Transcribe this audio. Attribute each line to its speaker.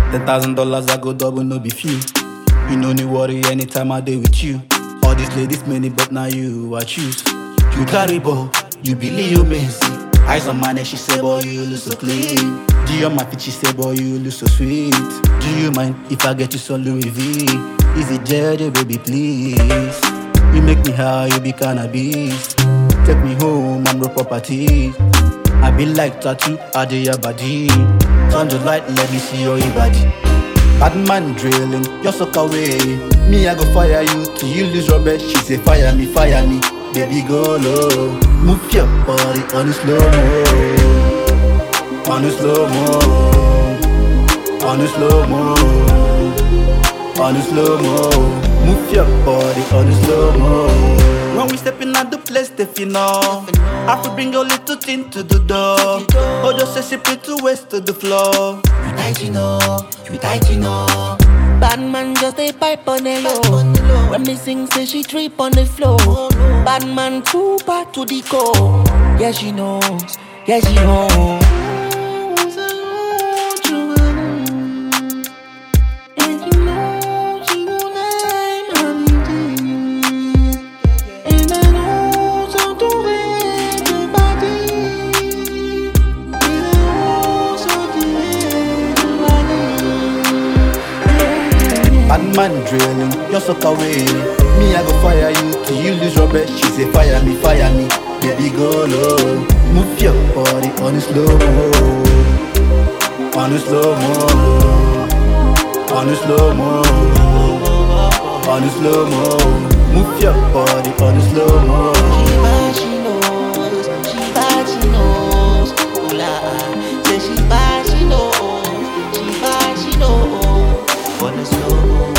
Speaker 1: $10,000 I go double, no be few. You no need worry anytime I day with you. All these ladies many, but now you I choose. You carry ball, you believe you Messi. Eyes on my neck, she say boy you look so clean. G on my feet, she say boy you look so sweet. Do you mind if I get you some Louis V? Easy JJ baby please. You make me high, you be cannabis. Take me home, I'm no property. I be like tattoo, I do your body. Turn the light, let me see your body. Bad man drilling, you're so away. Me, I go fire you till you lose your best. She say fire me, baby go low. Move your body on the slow-mo, on the slow-mo, on the slow-mo, on the slow-mo. Move your body on the slow-mo. When we stepping out the place, they feel no. I have to bring your little thing to the door. Oh, just say she put to waist to the floor.
Speaker 2: You tight, you know. You tight, you know. Bad man just a pipe on the low. When me sing, say she trip on the floor. Bad man too bad to the core. Yeah, she knows. Yeah, she knows.
Speaker 1: Bad man drilling, you're so away. Me, I go fire you till you lose your best. She say fire me, baby go low. Move your body on the slow-mo, on the slow-mo, on the slow-mo, on the slow-mo. Move your body on the slow-mo.
Speaker 2: She knows, she bad, she knows. Ooh la, say she bad, she knows, she bad, she knows. On the slow-mo.